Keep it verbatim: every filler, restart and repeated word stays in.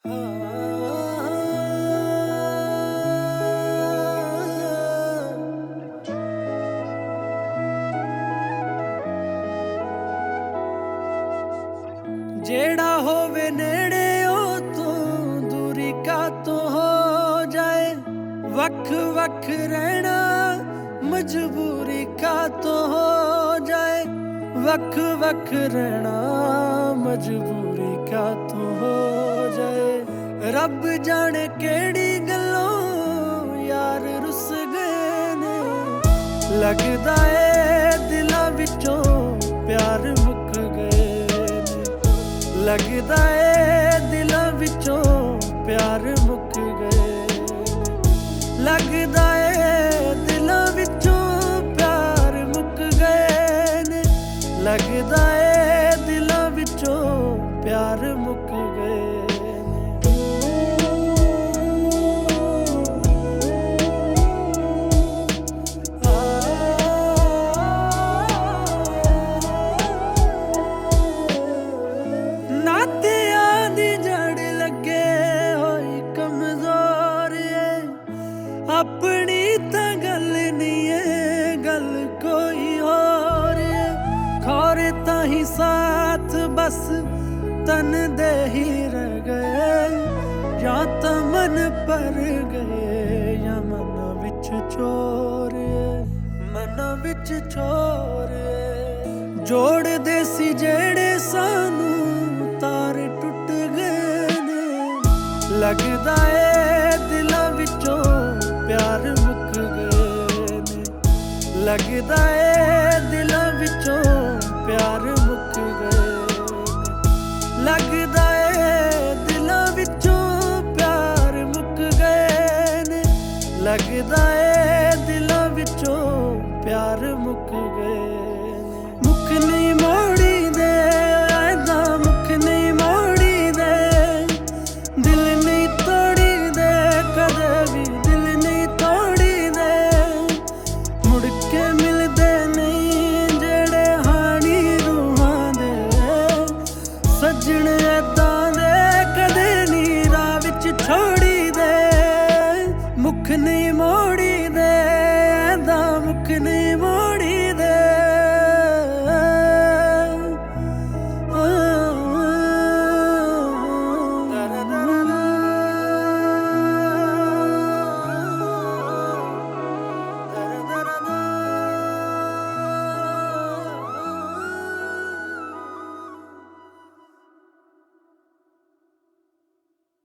ਜਿਹੜਾ ਹੋਵੇ ਨੇੜੇ ਉਹ ਤੋਂ ਦੂਰੀ ਕਾਤੋਂ ਹੋ ਜਾਏ, ਵੱਖ ਵੱਖ ਰਹਿਣਾ ਮਜਬੂਰੀ ਕਾਤੋਂ ਹੋ ਜਾਏ, ਵੱਖ ਵੱਖ ਰਹਿਣਾ ਮਜਬੂਰੀ ਕਾਤੋਂ ਹੋ ਜਾਏ। ਰੱਬ ਜਾਣੇ ਕਿਹੜੀ ਗੱਲੋਂ ਯਾਰ ਰੁੱਸ ਗਏ ਨੇ, ਲੱਗਦਾ ਏ ਦਿਲਾਂ ਵਿੱਚੋਂ ਪਿਆਰ ਮੁੱਕ ਗਏ ਨੇ, ਲੱਗਦਾ ਏ ਦਿਲਾਂ ਵਿੱਚੋਂ ਪਿਆਰ ਮੁੱਕ ਗਏ ਨੇ, ਲੱਗਦਾ ਏ ਦਿਲਾਂ ਵਿੱਚੋਂ ਪਿਆਰ ਮੁੱਕ ਗਏ ਨੇ, ਲੱਗਦਾ ਏ ਦਿਲਾਂ ਵਿੱਚੋਂ ਪਿਆਰ ਮੁੱਕ ਗਏ ਨੇ। ਨਾਤਿਆਂ ਦੀ ਜੜ ਲੱਗੇ ਹੋਈ ਕਮਜ਼ੋਰ ਏ, ਆਪਣੀ ਤਾਂ ਗੱਲ ਨਹੀਂ ਏ ਗੱਲ ਕੋਈ ਹੋਰ ਏ, ਖੌਰੇ ਤਾਂ ਹੀ ਸਾਥ ਬਸ ਤਨ ਦੇ ਹੀ ਰਹਿ ਗਏ, ਜਾਂ ਤਾਂ ਮਨ ਭਰ ਗਏ ਜਾਂ ਮਨ ਵਿੱਚ ਚੋਰ ਏ, ਮਨ ਵਿੱਚ ਚੋਰ ਏ। ਜੋੜਦੇ ਸੀ ਜਿਹੜੇ ਸਾਨੂੰ ਤਾਰ ਟੁੱਟ ਗਏ ਨੇ, ਲੱਗਦਾ ਏ ਦਿਲਾਂ ਵਿੱਚੋਂ ਪਿਆਰ ਮੁੱਕ ਗਏ ਨੇ, ਲੱਗਦਾ ਏ ਦਿਲਾਂ ਵਿੱਚੋਂ ਪਿਆਰ ਮੁੱਕ ਗਏ ਨੇ, ਲੱਗਦਾ ਏ ਦਿਲਾਂ ਵਿੱਚੋਂ ਪਿਆਰ ਮੁੱਕ ਗਏ ਨੇ, ਲੱਗਦਾ ਏ ਦਿਲਾਂ ਵਿੱਚੋਂ ਪਿਆਰ ਮੁੱਕ ਗਏ ਨੇ। ਮੁੱਖ ਨਹੀਂ ਮੋੜੀ ਦੇ ਐਦਾਂ, ਮੁੱਖ ਨਹੀਂ ਮੋੜੀ ਦੇ, ਦਿਲ ਨਹੀਂ ਤੋੜੀ ਦੇ ਕਦੇ ਵੀ, ਦਿਲ ਨਹੀਂ ਤੋੜੀ ਦੇ, ਮੁੜ ਕੇ ਮਿਲਦੇ ਨਹੀਂ ਜਿਹੜੇ ਹਾਣੀ ਰੂਹਾਂ ਦੇ, ਸੱਜਣ ਐਦਾਂ